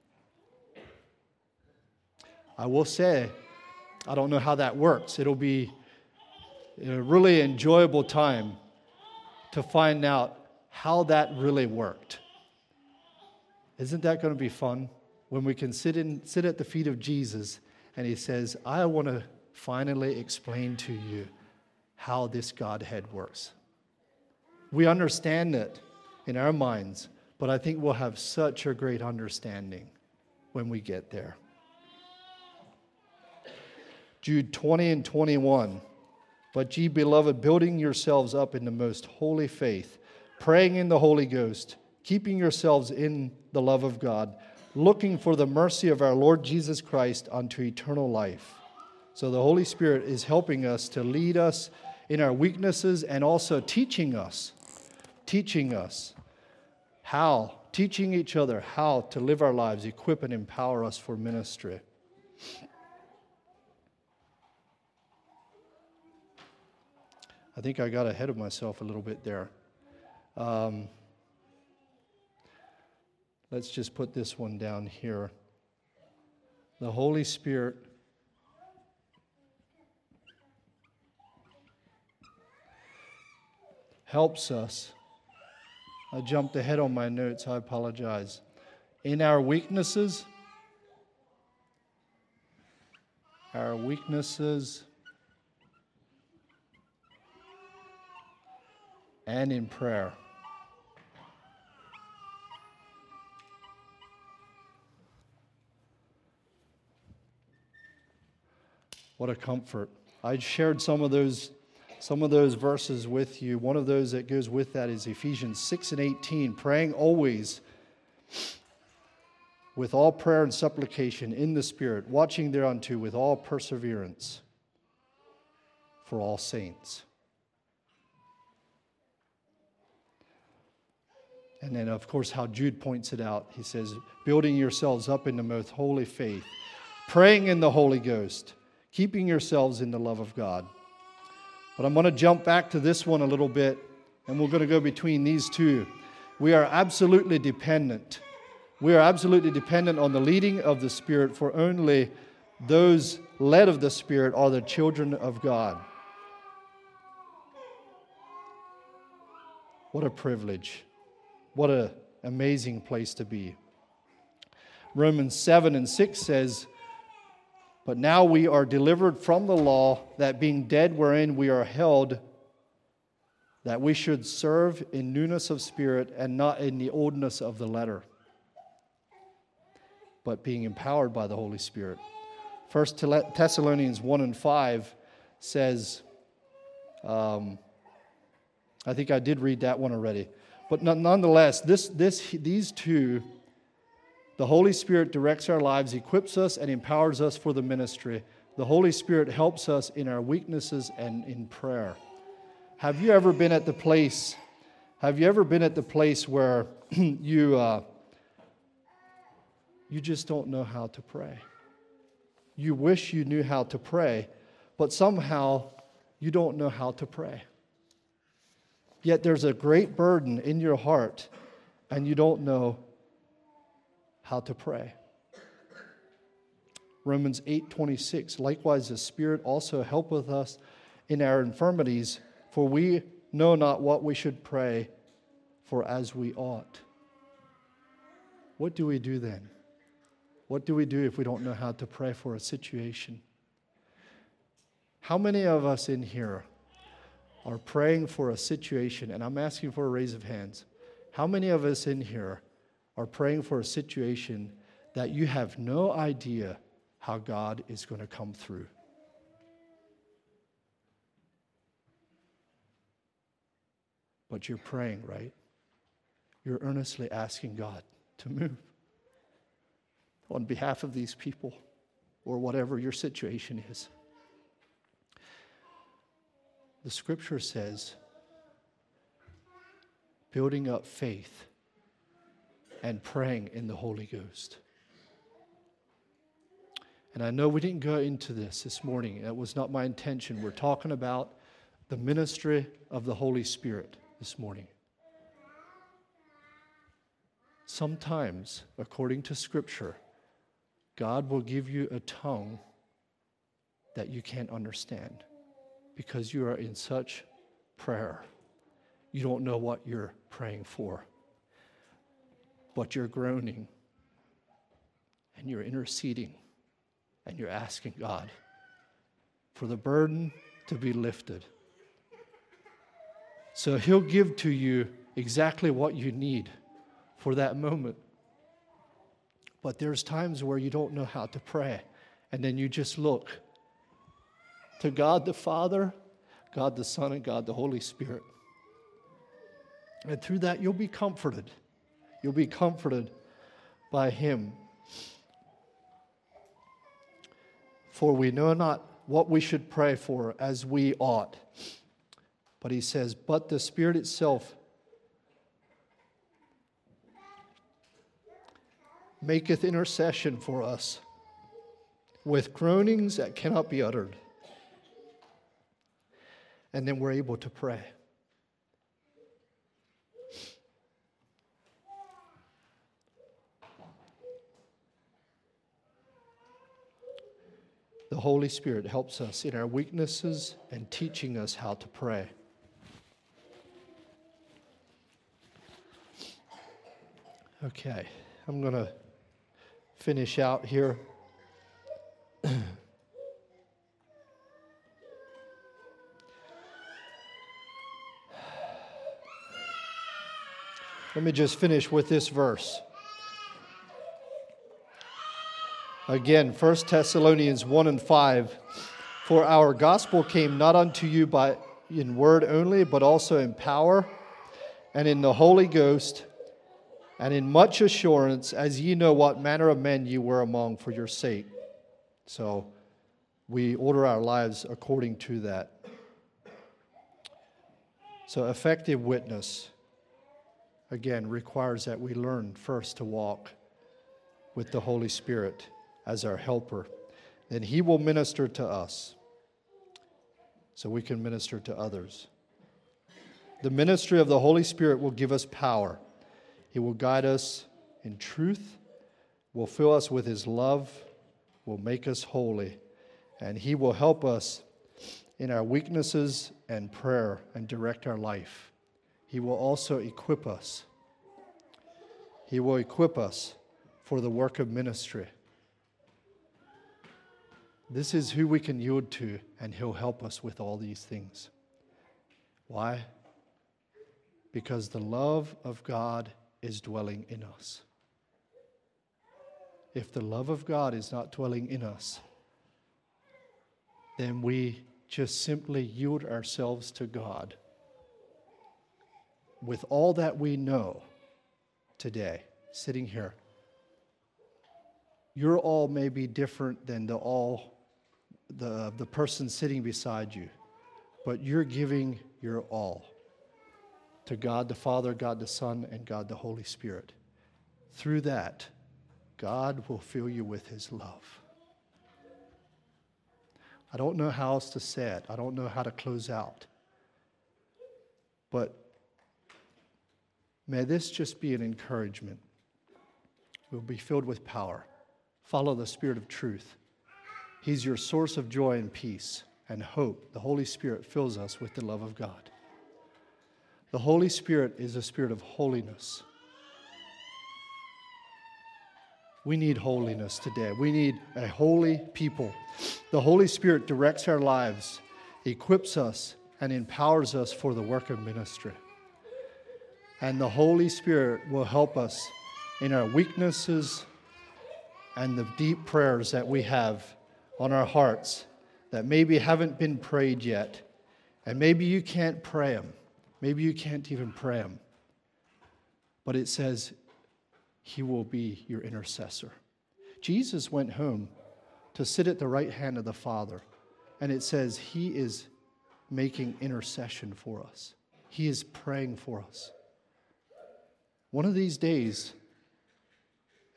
I will say, I don't know how that works. It'll be a really enjoyable time to find out how that really worked. Isn't that going to be fun? When we can sit at the feet of Jesus and He says, I want to finally explain to you how this Godhead works. We understand it in our minds, but I think we'll have such a great understanding when we get there. Jude 20 and 21. But ye, beloved, building yourselves up in the most holy faith, praying in the Holy Ghost, keeping yourselves in the love of God, looking for the mercy of our Lord Jesus Christ unto eternal life. So the Holy Spirit is helping us to lead us in our weaknesses and also teaching us how, teaching each other how to live our lives, equip and empower us for ministry. I think I got ahead of myself a little bit there. Let's just put this one down here. The Holy Spirit helps us. I jumped ahead on my notes, I apologize. In our weaknesses and in prayer. What a comfort. I shared some of those verses with you. One of those that goes with that is Ephesians 6 and 18, praying always with all prayer and supplication in the Spirit, watching thereunto with all perseverance for all saints. And then, of course, how Jude points it out. He says, building yourselves up in the most holy faith, praying in the Holy Ghost, keeping yourselves in the love of God. But I'm going to jump back to this one a little bit, and we're going to go between these two. We are absolutely dependent. We are absolutely dependent on the leading of the Spirit, for only those led of the Spirit are the children of God. What a privilege. What an amazing place to be. Romans 7 and 6 says, but now we are delivered from the law, that being dead wherein we are held, that we should serve in newness of spirit and not in the oldness of the letter, but being empowered by the Holy Spirit. 1 Thessalonians 1 and 5 says, I think I did read that one already. But nonetheless, these two, the Holy Spirit directs our lives, equips us, and empowers us for the ministry. The Holy Spirit helps us in our weaknesses and in prayer. Have you ever been at the place where you just don't know how to pray? You wish you knew how to pray, but somehow you don't know how to pray. Yet there's a great burden in your heart, and you don't know how to pray. Romans 8:26, likewise the Spirit also helpeth us in our infirmities, for we know not what we should pray for as we ought. What do we do then? What do we do if we don't know how to pray for a situation? How many of us in here are praying for a situation, and I'm asking for a raise of hands. How many of us in here are praying for a situation that you have no idea how God is going to come through? But you're praying, right? You're earnestly asking God to move on behalf of these people or whatever your situation is. The Scripture says, building up faith and praying in the Holy Ghost. And I know we didn't go into this morning. That was not my intention. We're talking about the ministry of the Holy Spirit this morning. Sometimes, according to Scripture, God will give you a tongue that you can't understand because you are in such prayer. You don't know what you're praying for, but you're groaning and you're interceding and you're asking God for the burden to be lifted. So He'll give to you exactly what you need for that moment. But there's times where you don't know how to pray, and then you just look to God the Father, God the Son, and God the Holy Spirit. And through that, you'll be comforted. You'll be comforted by Him. For we know not what we should pray for as we ought. But he says, but the Spirit itself maketh intercession for us with groanings that cannot be uttered. And then we're able to pray. The Holy Spirit helps us in our weaknesses and teaching us how to pray. Okay, I'm going to finish out here. Let me just finish with this verse. Again, 1 Thessalonians 1:5. For our gospel came not unto you in word only, but also in power and in the Holy Ghost, and in much assurance, as ye know what manner of men ye were among for your sake. So we order our lives according to that. So effective witness, again, requires that we learn first to walk with the Holy Spirit as our helper. Then He will minister to us so we can minister to others. The ministry of the Holy Spirit will give us power. He will guide us in truth, will fill us with His love, will make us holy, and He will help us in our weaknesses and prayer and direct our life. He will also equip us. He will equip us for the work of ministry. This is who we can yield to, and He'll help us with all these things. Why? Because the love of God is dwelling in us. If the love of God is not dwelling in us, then we just simply yield ourselves to God with all that we know today, sitting here. Your all may be different than the person sitting beside you, but you're giving your all to God the Father, God the Son, and God the Holy Spirit. Through that, God will fill you with His love. I don't know how else to say it. I don't know how to close out. But may this just be an encouragement. We'll be filled with power. Follow the Spirit of truth. He's your source of joy and peace and hope. The Holy Spirit fills us with the love of God. The Holy Spirit is a spirit of holiness. We need holiness today. We need a holy people. The Holy Spirit directs our lives, equips us, and empowers us for the work of ministry. And the Holy Spirit will help us in our weaknesses and the deep prayers that we have on our hearts that maybe haven't been prayed yet. And maybe you can't pray them. Maybe you can't even pray them. But it says He will be your intercessor. Jesus went home to sit at the right hand of the Father. And it says He is making intercession for us. He is praying for us. One of these days,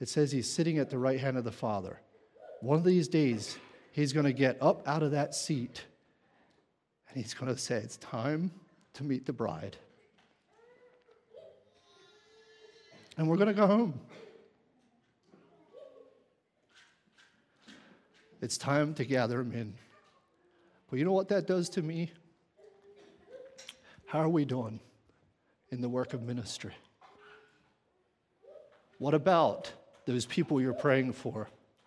It says he's sitting at the right hand of the Father. One of these days, he's going to get up out of that seat and he's going to say, it's time to meet the bride. And we're going to go home. It's time to gather them in. But you know what that does to me? How are we doing in the work of ministry? What about those people you're praying for?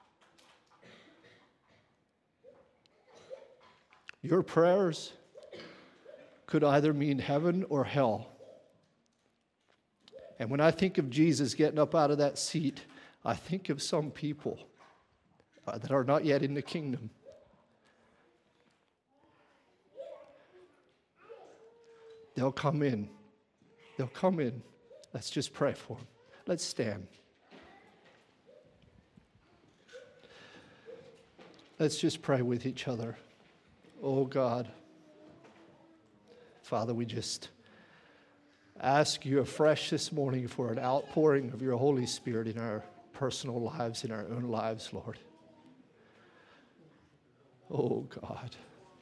Your prayers could either mean heaven or hell. And when I think of Jesus getting up out of that seat, I think of some people that are not yet in the kingdom. They'll come in. They'll come in. Let's just pray for them. Let's stand. Let's just pray with each other. Oh God, Father, we just ask you afresh this morning for an outpouring of your Holy Spirit in our personal lives, in our own lives, Lord. Oh God.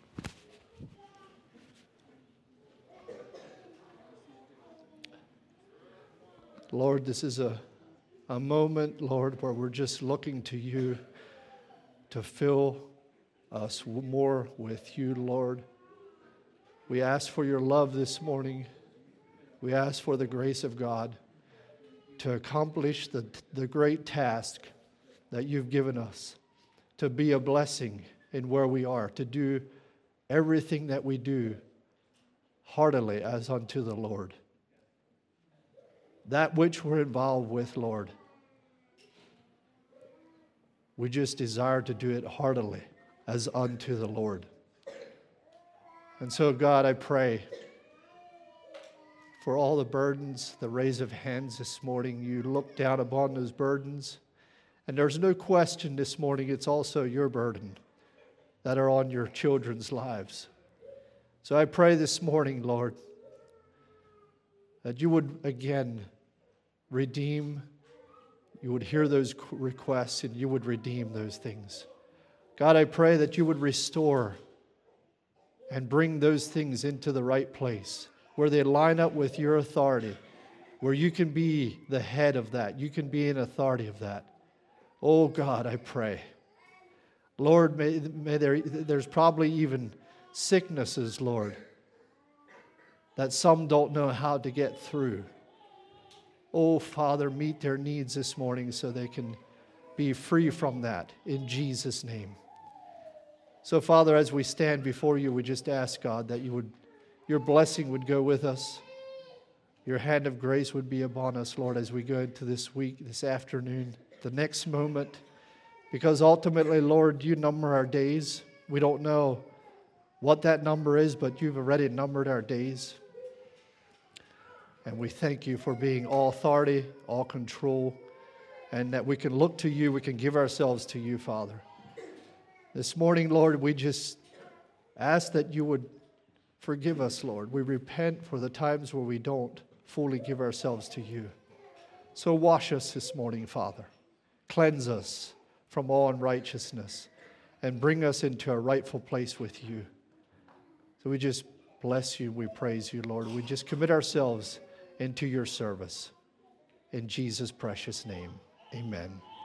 Lord, this is a moment, Lord, where we're just looking to you to fill us more with you, Lord. We ask for your love this morning. We ask for the grace of God to accomplish the great task that you've given us, to be a blessing in where we are, to do everything that we do heartily as unto the Lord. That which we're involved with, Lord, we just desire to do it heartily as unto the Lord. And so, God, I pray for all the burdens, the raise of hands this morning. You look down upon those burdens, and there's no question this morning it's also your burden that are on your children's lives. So I pray this morning, Lord, that you would again redeem, you would hear those requests and you would redeem those things. God, I pray that you would restore and bring those things into the right place where they line up with your authority, where you can be the head of that, you can be an authority of that. Oh God, I pray. Lord, may there's probably even sicknesses, Lord, that some don't know how to get through. Oh, Father, meet their needs this morning so they can be free from that in Jesus' name. So, Father, as we stand before you, we just ask, God, that your blessing would go with us. Your hand of grace would be upon us, Lord, as we go into this week, this afternoon, the next moment. Because ultimately, Lord, you number our days. We don't know what that number is, but you've already numbered our days. And we thank you for being all authority, all control, and that we can look to you, we can give ourselves to you, Father. This morning, Lord, we just ask that you would forgive us, Lord. We repent for the times where we don't fully give ourselves to you. So wash us this morning, Father. Cleanse us from all unrighteousness and bring us into a rightful place with you. So we just bless you, we praise you, Lord. We just commit ourselves into your service. In Jesus' precious name, amen.